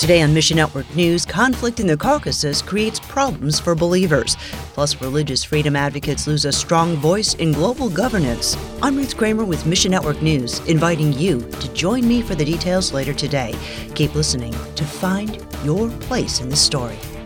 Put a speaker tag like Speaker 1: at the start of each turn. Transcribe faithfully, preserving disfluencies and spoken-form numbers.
Speaker 1: Today on Mission Network News, conflict in the Caucasus creates problems for believers. Plus, religious freedom advocates lose a strong voice in global governance. I'm Ruth Kramer with Mission Network News, inviting you to join me for the details later today. Keep listening to find your place in the story.